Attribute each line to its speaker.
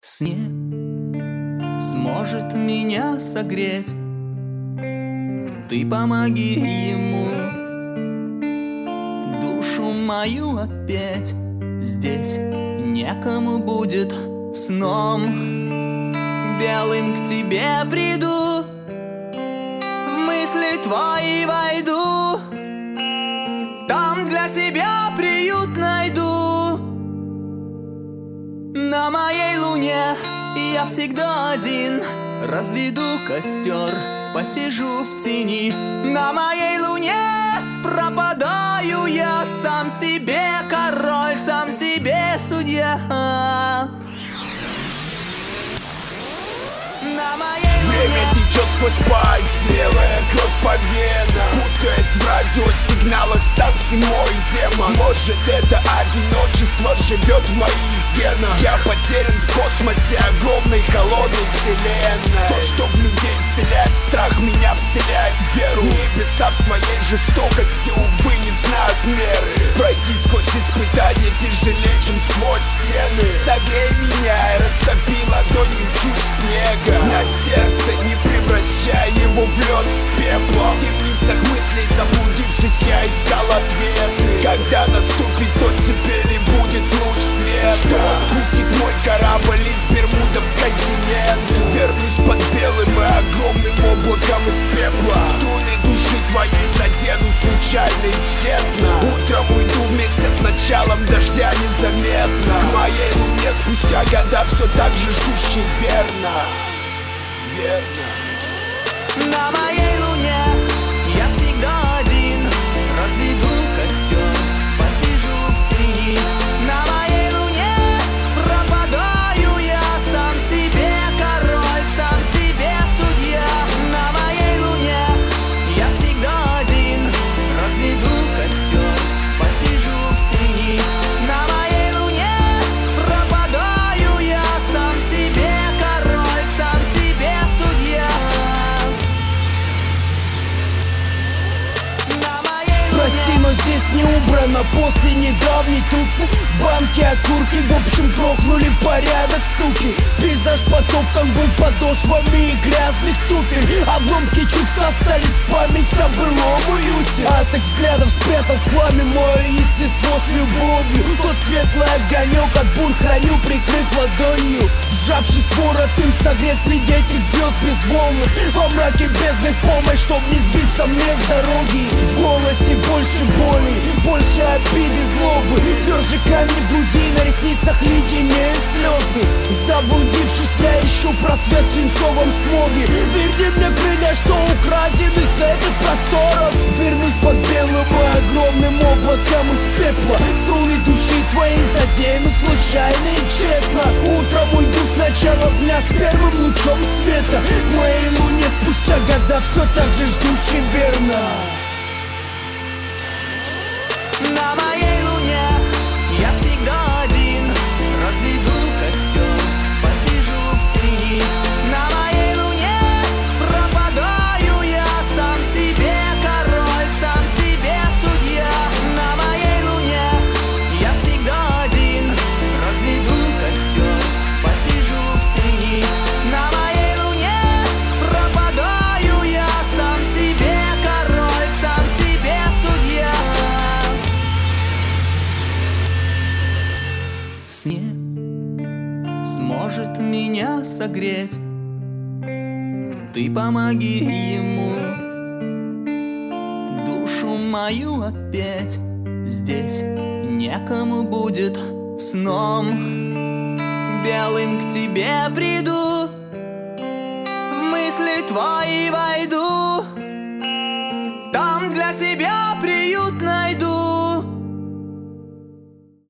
Speaker 1: Снег сможет меня согреть, ты помоги ему душу мою отпеть. Здесь некому будет сном белым к тебе приду, в мысли твои войду, там для себя приют найду. На моей луне я всегда один, разведу костер, посижу в тени. На моей луне пропадаю я, сам себе король, сам себе судья. На моей
Speaker 2: время течет сквозь пальцы, белая кровь по венам, путаясь в радиосигналах станции мой демон. Может, это одиночество живет в моих генах. Я потерян в космосе огромной холодной вселенной. То, что в людей вселяет страх, меня вселяет веру. Небеса в своей жестокости, увы, не знают меры. Пройти сквозь испытания тяжелее, чем сквозь стены. Согрей меня и растопи ладонью чуть снега на сердце, не превращая его в лед с пеплом. В темницах мыслей заблудившись, я искал ответы. Когда наступит оттепель и будет луч света, что отпустит мой корабль из Бермудов к континенту. Вернусь под белым и огромным облаком из пепла. Струны души твоей задену случайно и тщетно. Утром уйду вместе с началом дождя незаметно. К моей луне спустя года все так же ждущий верно.
Speaker 1: На моей луне я всегда один, разведу костер, посижу в тени. На моей луне пропадаю я, сам себе король, сам себе судья. На моей луне я всегда один, разведу костер, посижу в тени. На моей луне пропадаю я, сам себе король, сам себе судья.
Speaker 3: Прости, но здесь не убрано после недавней тусы. Банки, окурки, в общем грохнули порядок, суки. Пейзаж потоптан был подошвами и грязных туфель. Обломки чувств остались в память о былом уюте. От их взглядов спрятал в хламе мое естество с любовью. Тот светлый огонек от бур храню, прикрыв ладонью. Вжавшись в ворот, им согрет среди этих звезд безмолвных. Во мраке бездны в помощь, чтоб не сбиться мне с дороги. В голосе больше боли, больше обиды, злобы. Тверже камень в груди, на ресницах леденеют слезы. Заблудившись, я ищу просвет в свинцовом смоге. Верни мне крылья, что украдены с этих просторов. Вернусь под белым и огромным облаком из пепла. Струны души твоей задену случайно и тщетно. Утром уйду с начала дня с первым лучом света. К моей луне спустя года все так же ждущий верно.
Speaker 1: На моей луне я всегда один, разведу костер, посижу в тени. На моей луне пропадаю я, сам себе король, сам себе судья. На моей луне я всегда один, разведу костер, посижу в тени. На моей луне пропадаю я, сам себе король, сам себе судья. Снег сможет меня согреть, ты помоги ему душу мою отпеть. Здесь некому будет сном белым к тебе приду, в мысли твои войду,